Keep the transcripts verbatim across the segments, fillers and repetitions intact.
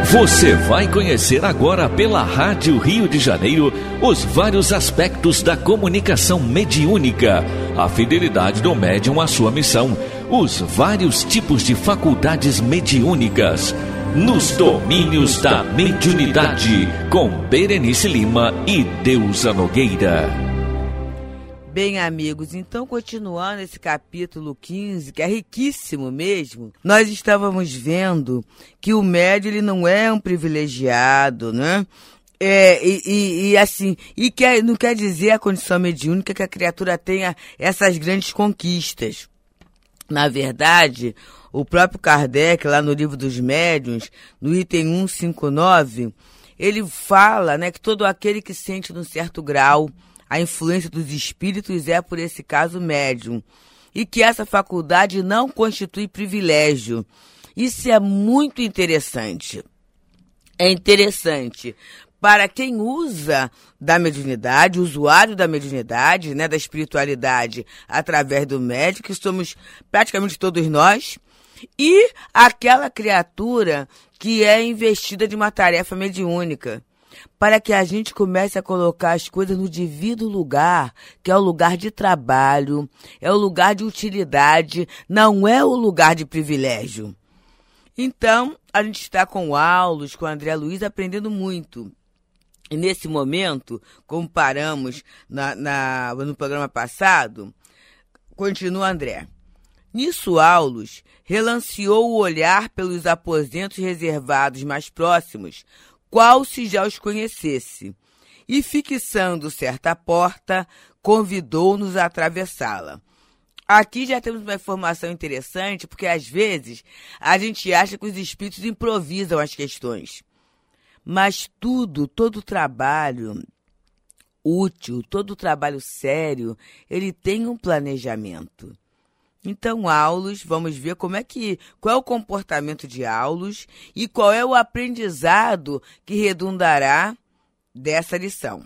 Você vai conhecer agora pela Rádio Rio de Janeiro os vários aspectos da comunicação mediúnica, a fidelidade do médium à sua missão, os vários tipos de faculdades mediúnicas, nos domínios da mediunidade, com Berenice Lima e Deusa Nogueira. Bem, amigos, então continuando esse capítulo quinze, que é riquíssimo mesmo, nós estávamos vendo que o médium ele não é um privilegiado, né? É, e, e, e assim, e quer, não quer dizer a condição mediúnica que a criatura tenha essas grandes conquistas. Na verdade, o próprio Kardec, lá no Livro dos Médiuns, no item cento e cinquenta e nove, ele fala, né, que todo aquele que sente num certo grau a influência dos espíritos é, por esse caso, médium, e que essa faculdade não constitui privilégio. Isso é muito interessante. É interessante para quem usa da mediunidade, usuário da mediunidade, né, da espiritualidade, através do médium, que somos praticamente todos nós, e aquela criatura que é investida de uma tarefa mediúnica, para que a gente comece a colocar as coisas no devido lugar, que é o lugar de trabalho, é o lugar de utilidade, não é o lugar de privilégio. Então, a gente está com o Aulus, com o André Luiz, aprendendo muito. E nesse momento, como paramos na, na, no programa passado, continua André. Nisso, Aulus relanceou o olhar pelos aposentos reservados mais próximos, qual se já os conhecesse, e fixando certa porta, convidou-nos a atravessá-la. Aqui já temos uma informação interessante, porque às vezes a gente acha que os espíritos improvisam as questões. Mas tudo, todo trabalho útil, todo trabalho sério, ele tem um planejamento. Então, Aulus, vamos ver como é que, qual é o comportamento de Aulus e qual é o aprendizado que redundará dessa lição.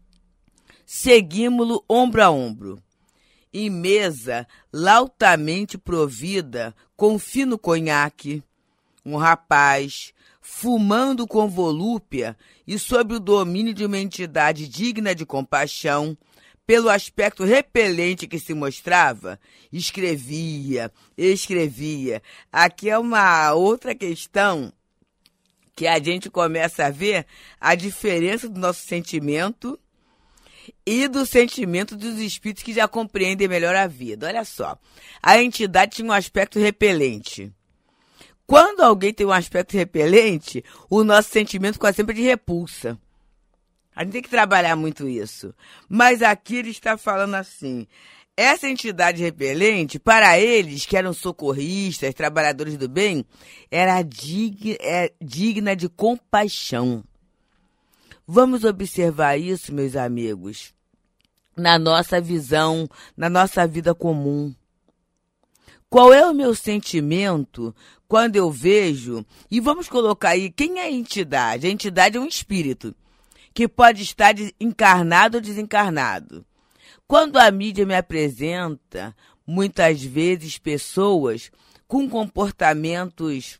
Seguimo-lo ombro a ombro, em mesa lautamente provida com fino conhaque, um rapaz fumando com volúpia e sob o domínio de uma entidade digna de compaixão, pelo aspecto repelente que se mostrava, escrevia, escrevia. Aqui é uma outra questão que a gente começa a ver a diferença do nosso sentimento e do sentimento dos espíritos que já compreendem melhor a vida. Olha só, a entidade tinha um aspecto repelente. Quando alguém tem um aspecto repelente, o nosso sentimento quase sempre é de repulsa. A gente tem que trabalhar muito isso. Mas aqui ele está falando assim, essa entidade repelente, para eles, que eram socorristas, trabalhadores do bem, era digna, é, digna de compaixão. Vamos observar isso, meus amigos, na nossa visão, na nossa vida comum. Qual é o meu sentimento quando eu vejo, e vamos colocar aí, quem é a entidade? A entidade é um espírito, que pode estar encarnado ou desencarnado. Quando a mídia me apresenta, muitas vezes, pessoas com comportamentos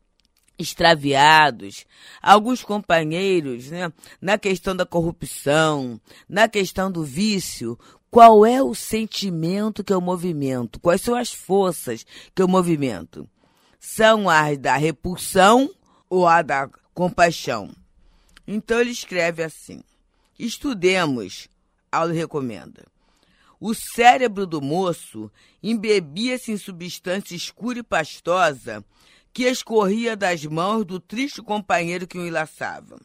extraviados, alguns companheiros, né, na questão da corrupção, na questão do vício, qual é o sentimento que eu movimento? Quais são as forças que eu movimento? São as da repulsão ou a da compaixão? Então ele escreve assim, estudemos, Aulus recomenda. O cérebro do moço embebia-se em substância escura e pastosa que escorria das mãos do triste companheiro que o enlaçava.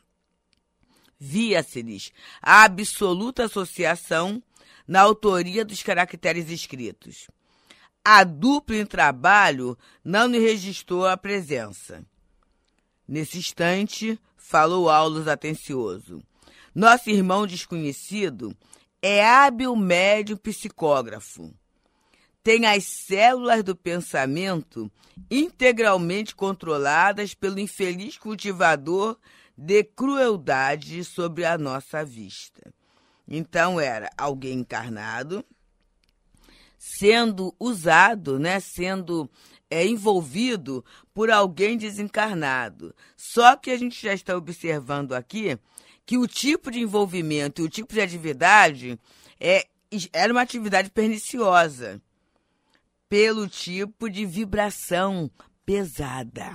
Via-se-lhes a absoluta associação na autoria dos caracteres escritos. A dupla em trabalho não lhe registrou a presença. Nesse instante, falou Aulus atencioso. Nosso irmão desconhecido é hábil médium psicógrafo. Tem as células do pensamento integralmente controladas pelo infeliz cultivador de crueldade sobre a nossa vista. Então era alguém encarnado, sendo usado, né, sendo é envolvido por alguém desencarnado. Só que a gente já está observando aqui que o tipo de envolvimento e o tipo de atividade é, era uma atividade perniciosa, pelo tipo de vibração pesada.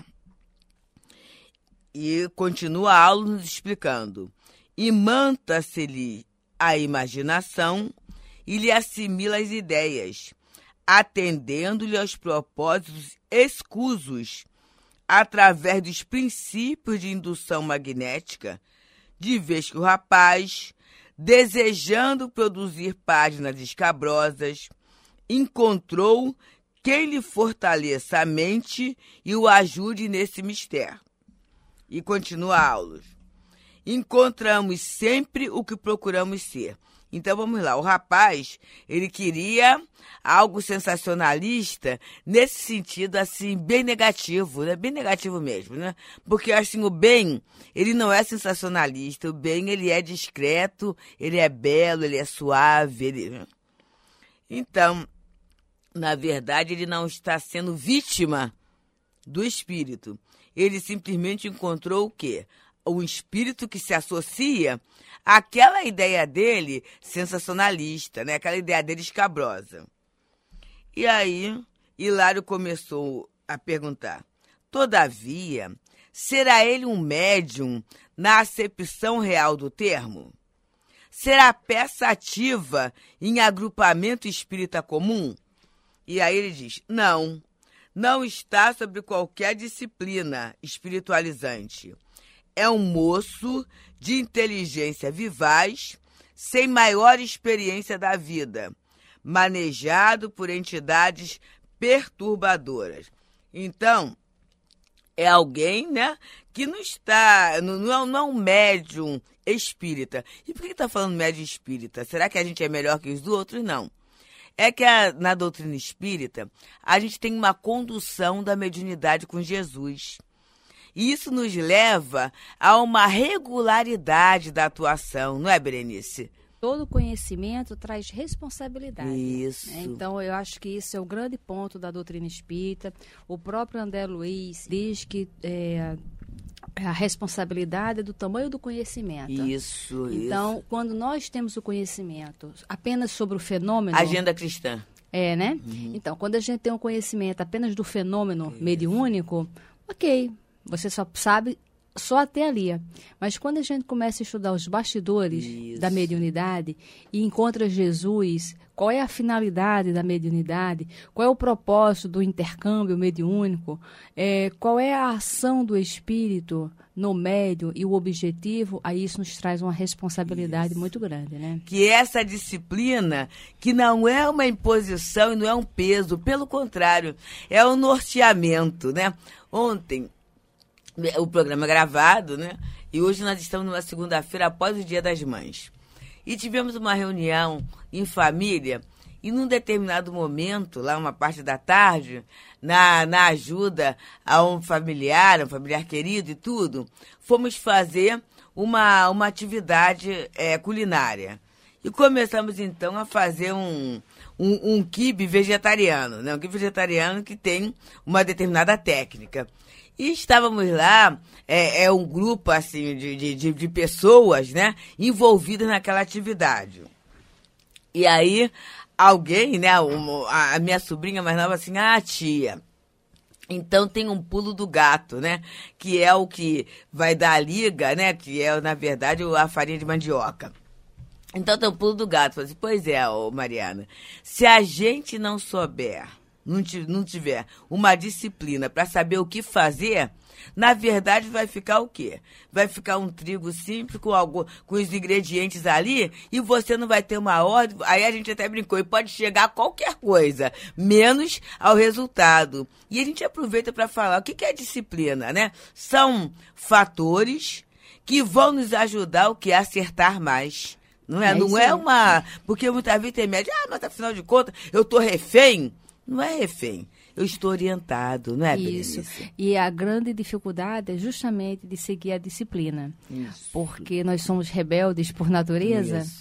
E continua a aula nos explicando. Imanta-se-lhe a imaginação e lhe assimila as ideias, atendendo-lhe aos propósitos escusos, através dos princípios de indução magnética, de vez que o rapaz, desejando produzir páginas escabrosas, encontrou quem lhe fortaleça a mente e o ajude nesse mistério. E continua a aula. Encontramos sempre o que procuramos ser. Então, vamos lá. O rapaz, ele queria algo sensacionalista nesse sentido, assim, bem negativo, né? Bem negativo mesmo, né? Porque, assim, o bem, ele não é sensacionalista. O bem, ele é discreto, ele é belo, ele é suave. Ele... Então, na verdade, ele não está sendo vítima do espírito. Ele simplesmente encontrou o quê? Um espírito que se associa àquela ideia dele sensacionalista, né? Aquela ideia dele escabrosa. E aí, Hilário começou a perguntar: todavia, será ele um médium na acepção real do termo? Será peça ativa em agrupamento espírita comum? E aí ele diz: não, não está sobre qualquer disciplina espiritualizante. É um moço de inteligência vivaz, sem maior experiência da vida, manejado por entidades perturbadoras. Então, é alguém, né, que não está, não, não, é, não é um médium espírita. E por que está falando médium espírita? Será que a gente é melhor que os outros? Não. É que a, na doutrina espírita, a gente tem uma condução da mediunidade com Jesus. E isso nos leva a uma regularidade da atuação, não é, Berenice? Todo conhecimento traz responsabilidade. Isso. Né? Então, eu acho que isso é o grande ponto da doutrina espírita. O próprio André Luiz diz que é, a responsabilidade é do tamanho do conhecimento. Isso, Então, isso. quando nós temos o conhecimento apenas sobre o fenômeno... Agenda cristã. É, né? Uhum. Então, quando a gente tem um conhecimento apenas do fenômeno isso. mediúnico, ok, você só sabe só até ali. Mas quando a gente começa a estudar os bastidores isso. da mediunidade e encontra Jesus, qual é a finalidade da mediunidade, qual é o propósito do intercâmbio mediúnico, é, qual é a ação do espírito no médium e o objetivo, aí isso nos traz uma responsabilidade isso. muito grande, né? Que essa disciplina, que não é uma imposição e não é um peso, pelo contrário, é um norteamento, né? Ontem, o programa é gravado, né? E hoje nós estamos numa segunda-feira após o Dia das Mães. E tivemos uma reunião em família e num determinado momento, lá uma parte da tarde, na, na ajuda a um familiar, um familiar querido e tudo, fomos fazer uma, uma atividade é, culinária. E começamos então a fazer um, um, um quibe vegetariano, né? Um quibe vegetariano que tem uma determinada técnica. E estávamos lá, é, é um grupo assim de, de, de pessoas, né, envolvidas naquela atividade. E aí, alguém, né, uma, a minha sobrinha mais nova assim, ah, tia, então tem um pulo do gato, né, que é o que vai dar a liga, né, que é, na verdade, a farinha de mandioca. Então tem um pulo do gato. Eu falei assim, pois é, ô Mariana, se a gente não souber... não tiver uma disciplina para saber o que fazer, na verdade vai ficar o quê? Vai ficar um trigo simples com, algo, com os ingredientes ali e você não vai ter uma ordem. Aí a gente até brincou, e pode chegar a qualquer coisa, menos ao resultado. E a gente aproveita para falar o que é disciplina, né? São fatores que vão nos ajudar o que é acertar mais. Não é, é não é uma... Porque muitas vezes tem média, ah, mas afinal de contas eu tô refém. Não é refém, eu estou orientado, não é, Berenice? Isso, e a grande dificuldade é justamente de seguir a disciplina. Isso. Porque nós somos rebeldes por natureza. Isso.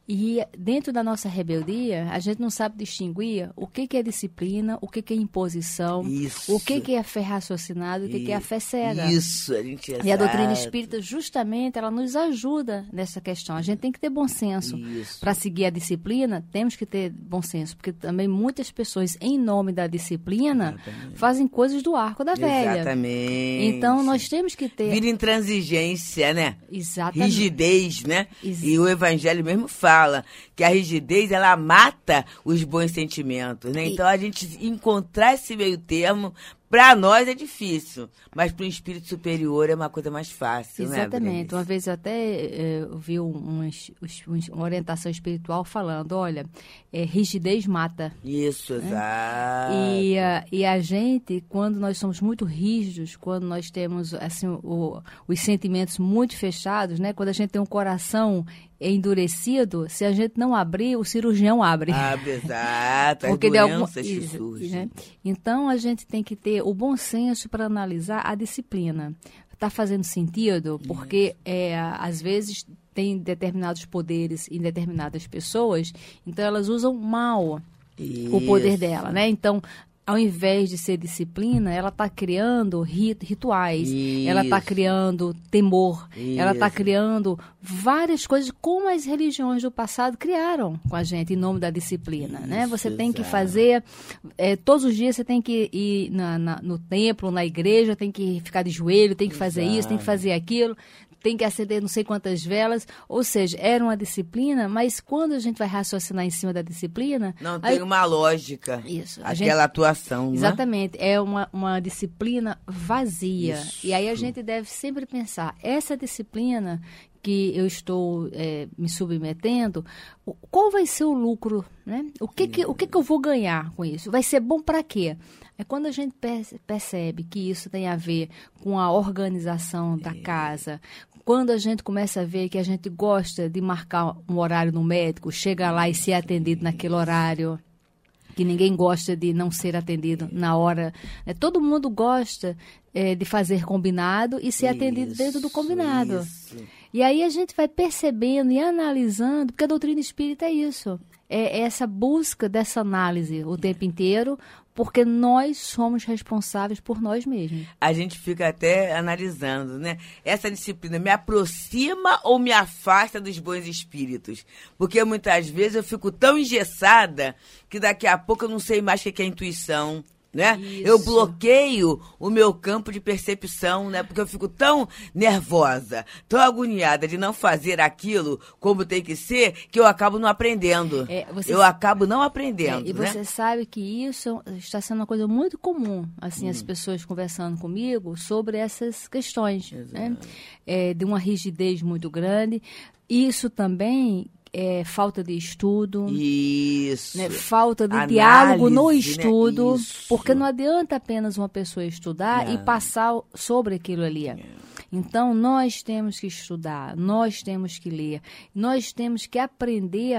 E dentro da nossa rebeldia, a gente não sabe distinguir o que, que é disciplina, o que, que é imposição, Isso. o que, que é fé raciocinada, o que, que é a fé cega. Isso, a gente E a doutrina espírita, justamente, ela nos ajuda nessa questão. A gente tem que ter bom senso. Para seguir a disciplina, temos que ter bom senso, porque também muitas pessoas, em nome da disciplina, Exatamente. fazem coisas do arco da velha. Exatamente. Então, nós temos que ter... Vira intransigência, né? Exatamente. Rigidez, né? Ex- E o Evangelho mesmo fala que a rigidez, ela mata os bons sentimentos, né? Então, a gente encontrar esse meio termo, para nós é difícil, mas para o espírito superior é uma coisa mais fácil, né? Exatamente. Uma vez eu até eh, ouvi uns, uns, uma orientação espiritual falando, olha, é, rigidez mata. Isso, né? exato. E, a, e a gente, quando nós somos muito rígidos, quando nós temos assim, o, os sentimentos muito fechados, né? Quando a gente tem um coração endurecido, se a gente não abrir, o cirurgião abre. Abre, exato. As Porque doenças algum... que surgem. Né? Então, a gente tem que ter o bom senso para analisar a disciplina. Está fazendo sentido? Porque, é, às vezes, tem determinados poderes em determinadas pessoas, então elas usam mal Isso. o poder dela, né? Então, ao invés de ser disciplina, ela está criando rit- rituais, Isso. ela está criando temor, Isso. ela está criando várias coisas como as religiões do passado criaram com a gente em nome da disciplina, Isso, né? Você tem exato. que fazer, é, todos os dias você tem que ir na, na, no templo, na igreja, tem que ficar de joelho, tem que fazer exato. isso, tem que fazer aquilo, tem que acender não sei quantas velas, ou seja, era uma disciplina, mas quando a gente vai raciocinar em cima da disciplina... Não tem aí, uma lógica, isso, aquela gente, atuação, né? Exatamente, é uma, uma disciplina vazia. Isso. E aí a gente deve sempre pensar, essa disciplina que eu estou é, me submetendo, qual vai ser o lucro, né? O que que, o que que eu vou ganhar com isso? Vai ser bom para quê? É quando a gente percebe que isso tem a ver com a organização da casa, quando a gente começa a ver que a gente gosta de marcar um horário no médico, chega lá e ser atendido naquele horário, que ninguém gosta de não ser atendido na hora. Né? Todo mundo gosta é, de fazer combinado e ser isso, atendido dentro do combinado. Isso. E aí a gente vai percebendo e analisando, porque a doutrina espírita é isso. É essa busca dessa análise o tempo inteiro, porque nós somos responsáveis por nós mesmos. A gente fica até analisando, né? Essa disciplina me aproxima ou me afasta dos bons espíritos? Porque muitas vezes eu fico tão engessada que daqui a pouco eu não sei mais o que é intuição, né? Eu bloqueio o meu campo de percepção, né? Porque eu fico tão nervosa, tão agoniada de não fazer aquilo como tem que ser, que eu acabo não aprendendo. É, eu s... acabo não aprendendo, é, e né? você sabe que isso está sendo uma coisa muito comum, assim, hum. as pessoas conversando comigo sobre essas questões, né? É, de uma rigidez muito grande. Isso também... É, falta de estudo, isso. Né, falta de Análise, diálogo no estudo, né? Porque não adianta apenas uma pessoa estudar não. e passar sobre aquilo ali. Não. Então, nós temos que estudar, nós temos que ler, nós temos que aprender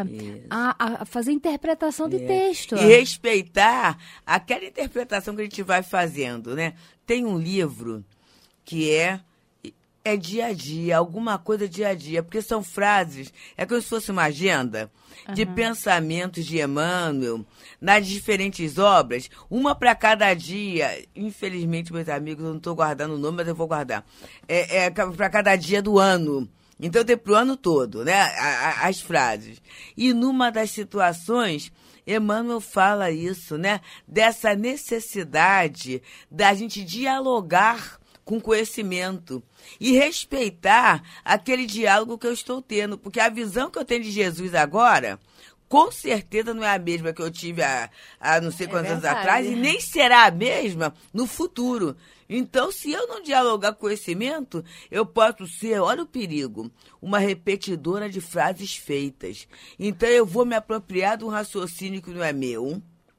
a, a fazer interpretação de é. texto. E respeitar aquela interpretação que a gente vai fazendo, né? Tem um livro que é... É dia a dia, alguma coisa dia a dia, porque são frases, é como se fosse uma agenda de uhum. pensamentos de Emmanuel nas diferentes obras, uma para cada dia. Infelizmente, meus amigos, eu não estou guardando o nome, mas eu vou guardar. É, é para cada dia do ano. Então, tem para o ano todo, né, as frases. E numa das situações... Emmanuel fala isso, né? Dessa necessidade da gente dialogar com conhecimento e respeitar aquele diálogo que eu estou tendo, porque a visão que eu tenho de Jesus agora, com certeza não é a mesma que eu tive há, há não sei quantos é anos atrás, e nem será a mesma no futuro. Então, se eu não dialogar com conhecimento, eu posso ser, olha o perigo, uma repetidora de frases feitas. Então, eu vou me apropriar de um raciocínio que não é meu,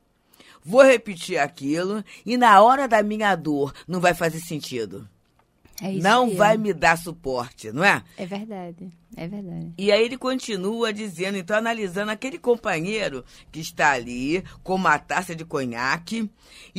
vou repetir aquilo, e na hora da minha dor não vai fazer sentido. É isso não mesmo. Vai me dar suporte, não é? É verdade, é verdade. E aí ele continua dizendo, então, analisando aquele companheiro que está ali com uma taça de conhaque,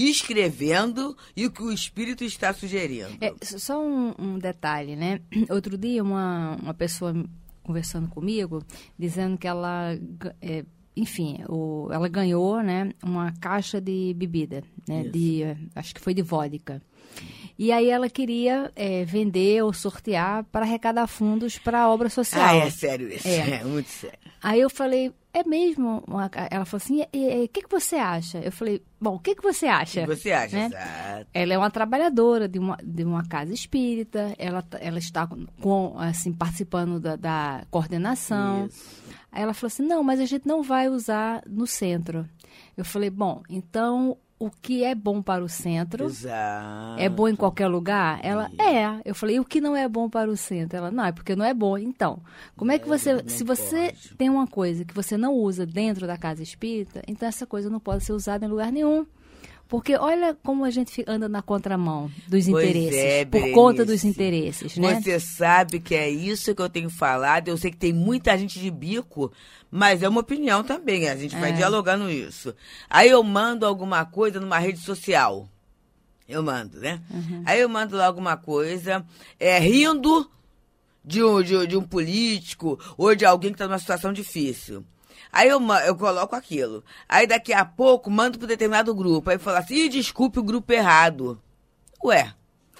escrevendo e o que o espírito está sugerindo. É, só um, um detalhe, né? Outro dia uma, uma pessoa conversando comigo, dizendo que ela, é, enfim, o, ela ganhou, né, uma caixa de bebida, né, de, acho que foi de vodka. E aí ela queria é, vender ou sortear para arrecadar fundos para a obra social. Ah, é sério isso, é, é muito sério. Aí eu falei, é mesmo? Ela falou assim, o que, que você acha? Eu falei, bom, o que, que você acha? O que você acha, né? Exato. Ela é uma trabalhadora de uma, de uma casa espírita, ela, ela está com, assim, participando da, da coordenação. Isso. Aí ela falou assim, não, mas a gente não vai usar no centro. Eu falei, bom, então... o que é bom para o centro, Exato. É bom em qualquer lugar? Ela, é. Eu falei, e o que não é bom para o centro? Ela, não, é porque não é bom. Então, como é que você... Se você pode. Tem uma coisa que você não usa dentro da casa espírita, então essa coisa não pode ser usada em lugar nenhum. Porque olha como a gente anda na contramão dos pois interesses, é, por conta dos interesses, né? Você sabe que é isso que eu tenho falado, eu sei que tem muita gente de bico, mas é uma opinião também, a gente é. vai dialogando isso. Aí eu mando alguma coisa numa rede social, eu mando, né? Uhum. Aí eu mando lá alguma coisa, é, rindo de um, de, de um político ou de alguém que está numa situação difícil. Aí eu, eu coloco aquilo. Aí daqui a pouco mando para determinado grupo. Aí fala assim, Ih, desculpe o grupo errado. Ué,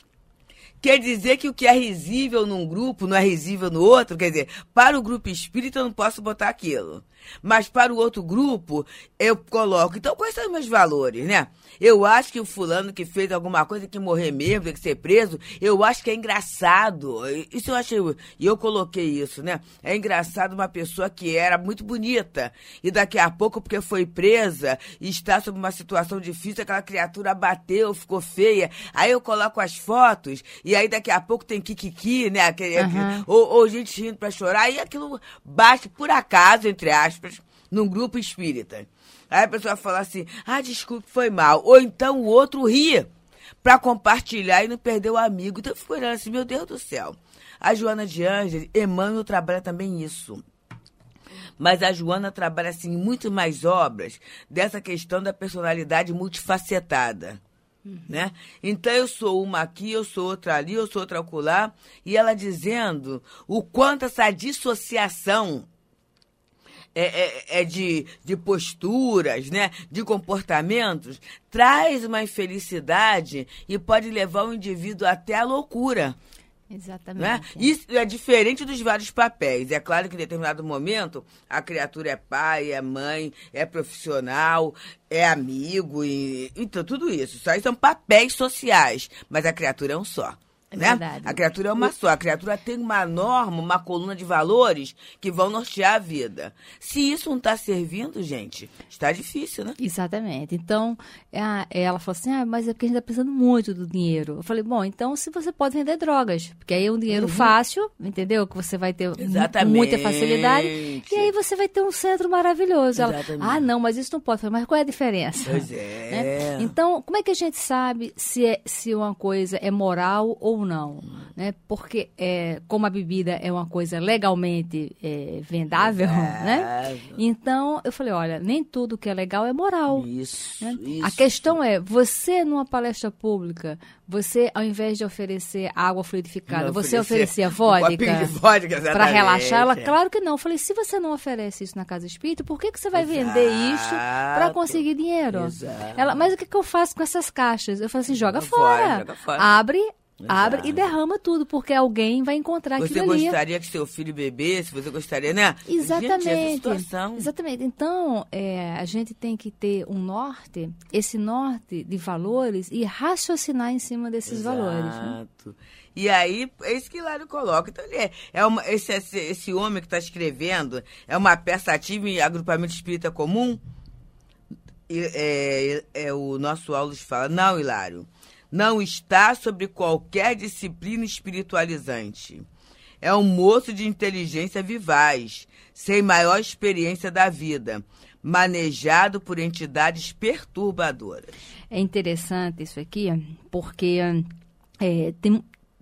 quer dizer que o que é risível num grupo não é risível no outro? Quer dizer, para o grupo espírita eu não posso botar aquilo. Mas para o outro grupo eu coloco. Então quais são os meus valores, né? Eu acho que o fulano que fez alguma coisa tem que morrer mesmo, tem que ser preso. Eu acho que é engraçado. Isso eu achei... E eu coloquei isso, né? É engraçado uma pessoa que era muito bonita. E daqui a pouco, porque foi presa e está sob uma situação difícil, aquela criatura bateu, ficou feia. Aí eu coloco as fotos e aí daqui a pouco tem kikiki, né? Aquele, uhum. ou, ou gente rindo pra chorar. E aquilo bate por acaso, entre aspas, num grupo espírita. Aí a pessoa fala assim, ah, desculpe, foi mal. Ou então o outro ria para compartilhar e não perder o amigo. Então eu fico olhando assim, meu Deus do céu. A Joana de Ângeles, Emmanuel trabalha também isso. Mas a Joana trabalha assim em muito mais obras dessa questão da personalidade multifacetada. Uhum. Né? Então eu sou uma aqui, eu sou outra ali, eu sou outra acolá. E ela dizendo o quanto essa dissociação É, é, é de, de posturas, né, de comportamentos, traz uma infelicidade e pode levar o indivíduo até a loucura. Exatamente. Né? Isso é diferente dos vários papéis. É claro que em determinado momento a criatura é pai, é mãe, é profissional, é amigo, e, então tudo isso. Isso aí são papéis sociais, mas a criatura é um só. É né? verdade. A criatura é uma só. A criatura tem uma norma, uma coluna de valores que vão nortear a vida. Se isso não está servindo, gente, está difícil, né? Exatamente. Então, ela falou assim, ah, mas é porque a gente está precisando muito do dinheiro. Eu falei, bom, então se você pode vender drogas, porque aí é um dinheiro uhum. fácil, entendeu? Que você vai ter Exatamente. muita facilidade. E aí você vai ter um centro maravilhoso. Ela, ah, não, mas isso não pode. Eu falei, mas qual é a diferença? Pois é. Né? Então, como é que a gente sabe se, é, se uma coisa é moral ou não, né? Porque é, como a bebida é uma coisa legalmente é, vendável, Exato. né? Então eu falei, olha, nem tudo que é legal é moral. Isso, né? isso. A questão é, você numa palestra pública, você ao invés de oferecer água fluidificada, não você oferecia vodka, vodka para relaxar? Ela, claro que não. Eu falei, se você não oferece isso na casa espírita, por que, que você vai Exato. vender isso para conseguir dinheiro? Ela, mas o que, que eu faço com essas caixas? Eu falei assim, joga fora, fora, joga fora. abre Exato. Abre e derrama tudo, porque alguém vai encontrar você aquilo ali. Você gostaria que seu filho bebesse, você gostaria, né? Exatamente. Gente, essa situação. Exatamente. Então, é, a gente tem que ter um norte, esse norte de valores e raciocinar em cima desses Exato. valores. Né? E aí, é isso que Hilário coloca. Então, ele é, é uma, esse, esse, esse homem que está escrevendo é uma peça ativa em agrupamento espírita comum? E, é, é, o nosso Aulos fala, não, Hilário. Não está sobre qualquer disciplina espiritualizante. É um moço de inteligência vivaz, sem maior experiência da vida, manejado por entidades perturbadoras. É interessante isso aqui, porque é, tem,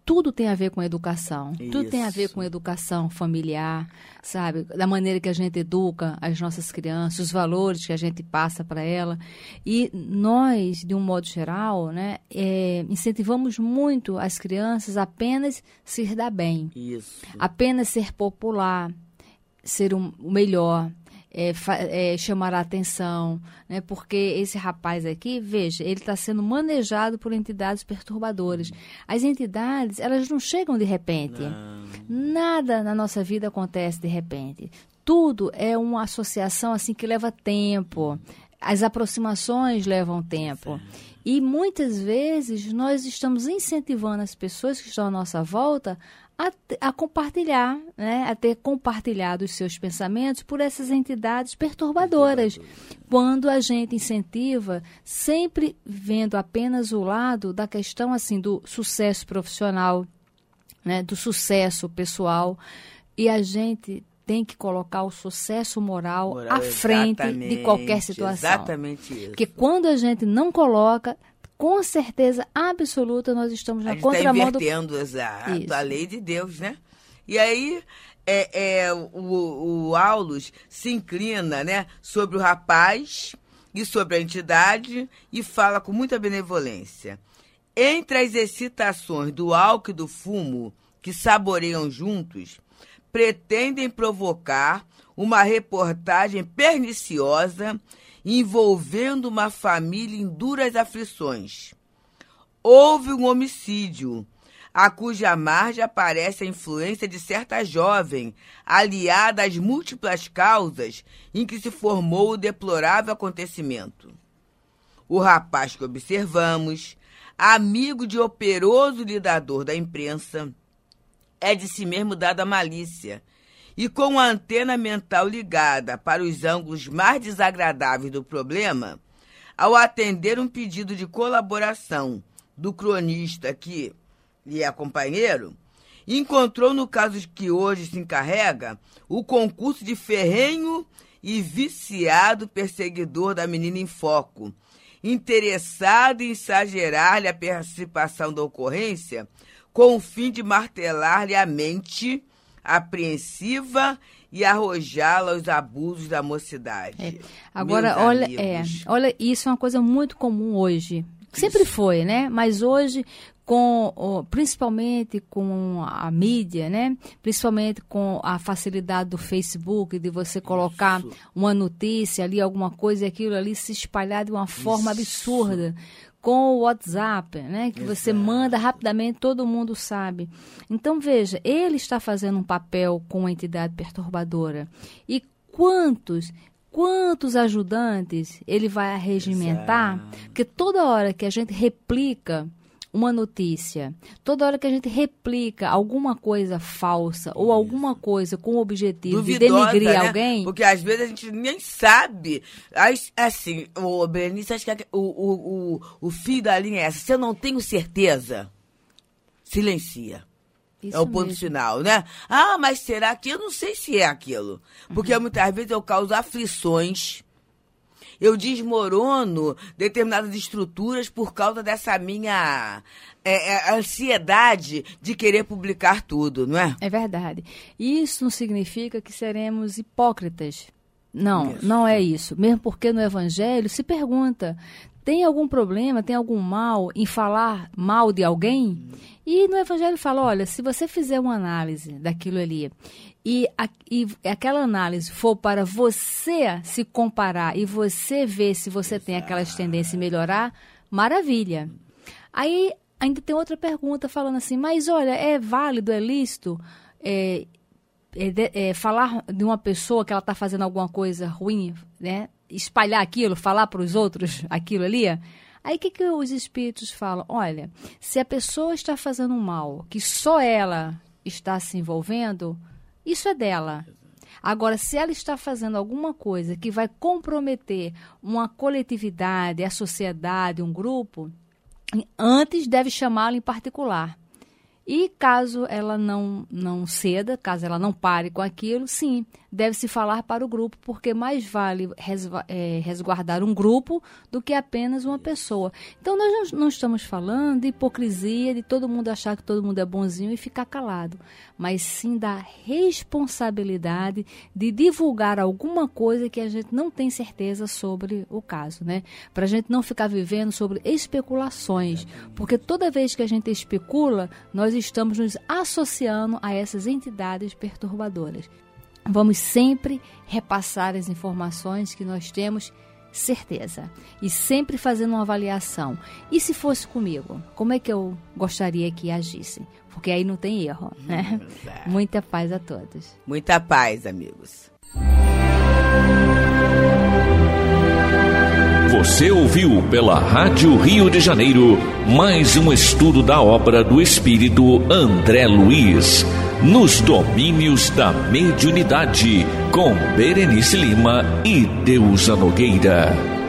tudo tem a ver com educação. Isso. Tudo tem a ver com educação familiar, sabe? Da maneira que a gente educa as nossas crianças, os valores que a gente passa para ela. E nós, de um modo geral, né, é, incentivamos muito as crianças a apenas se dar bem. Isso. Apenas ser popular, ser um, o melhor. É, é, chamar a atenção, né? Porque esse rapaz aqui, veja, ele está sendo manejado por entidades perturbadoras. As entidades, elas não chegam de repente. Não. Nada na nossa vida acontece de repente. Tudo é uma associação assim que leva tempo. As aproximações levam tempo. E muitas vezes nós estamos incentivando as pessoas que estão à nossa volta A, a compartilhar, né, a ter compartilhado os seus pensamentos por essas entidades perturbadoras. Quando a gente incentiva, sempre vendo apenas o lado da questão assim do sucesso profissional, né, do sucesso pessoal, e a gente tem que colocar o sucesso moral, moral à frente de qualquer situação. Exatamente isso. Porque quando a gente não coloca, com certeza absoluta, nós estamos na contramão do... A gente está invertendo, exato, a lei de Deus, né? E aí, é, é, o, o Aulus se inclina, né, sobre o rapaz e sobre a entidade e fala com muita benevolência. Entre as excitações do álcool e do fumo, que saboreiam juntos, pretendem provocar uma reportagem perniciosa envolvendo uma família em duras aflições. Houve um homicídio, a cuja margem aparece a influência de certa jovem, aliada às múltiplas causas em que se formou o deplorável acontecimento. O rapaz que observamos, amigo de operoso lidador da imprensa, é de si mesmo dado à malícia, e com a antena mental ligada para os ângulos mais desagradáveis do problema, ao atender um pedido de colaboração do cronista que lhe é companheiro, encontrou no caso que hoje se encarrega o concurso de ferrenho e viciado perseguidor da menina em foco, interessado em exagerar-lhe a participação da ocorrência com o fim de martelar-lhe a mente apreensiva e arrojá-la aos abusos da mocidade. É. Agora, olha, é, olha, isso é uma coisa muito comum hoje. Sempre isso. foi, né? Mas hoje, com, principalmente com a mídia, né? Principalmente com a facilidade do Facebook, de você colocar isso. uma notícia ali, alguma coisa, e aquilo ali se espalhar de uma forma isso. absurda. Com o WhatsApp, né, que Exato. Você manda rapidamente, todo mundo sabe. Então, veja, ele está fazendo um papel com a entidade perturbadora. E quantos, quantos ajudantes ele vai arregimentar? Exato. Porque toda hora que a gente replica uma notícia, toda hora que a gente replica alguma coisa falsa ou alguma coisa com o objetivo Duvidosa, de denegrir né? alguém... Porque às vezes a gente nem sabe. Assim, o Berenice, acho que o, o, o, o fio da linha é essa. Se eu não tenho certeza, silencia. Isso é o ponto mesmo. Final, né? Ah, mas será que... Eu não sei se é aquilo. Porque uhum. muitas vezes eu causo aflições... Eu desmorono determinadas estruturas por causa dessa minha é, é, ansiedade de querer publicar tudo, não é? É verdade. Isso não significa que seremos hipócritas. Não, isso. não é isso. Mesmo porque no Evangelho se pergunta, tem algum problema, tem algum mal em falar mal de alguém? Hum. E no Evangelho fala, olha, se você fizer uma análise daquilo ali e, a, e aquela análise for para você se comparar e você ver se você Exato. Tem aquelas tendências a melhorar, maravilha. Aí ainda tem outra pergunta falando assim, mas olha, é válido, é lícito é, é, é, falar de uma pessoa que ela está fazendo alguma coisa ruim, né? Espalhar aquilo, falar para os outros aquilo ali? Aí o que, que os espíritos falam? Olha, se a pessoa está fazendo um mal, que só ela está se envolvendo, isso é dela. Agora, se ela está fazendo alguma coisa que vai comprometer uma coletividade, a sociedade, um grupo, antes deve chamá-lo em particular. E caso ela não, não ceda, caso ela não pare com aquilo, sim, deve-se falar para o grupo, porque mais vale resva- é, resguardar um grupo do que apenas uma pessoa. Então, nós não, não estamos falando de hipocrisia, de todo mundo achar que todo mundo é bonzinho e ficar calado, mas sim da responsabilidade de divulgar alguma coisa que a gente não tem certeza sobre o caso, né? Para a gente não ficar vivendo sobre especulações, porque toda vez que a gente especula, nós estamos nos associando a essas entidades perturbadoras. Vamos sempre repassar as informações que nós temos certeza e sempre fazendo uma avaliação. E se fosse comigo, como é que eu gostaria que agisse? Porque aí não tem erro, né? Hum, Muita paz a todos. Muita paz, amigos. Você ouviu pela Rádio Rio de Janeiro mais um estudo da obra do espírito André Luiz, Nos Domínios da Mediunidade, com Berenice Lima e Deusa Nogueira.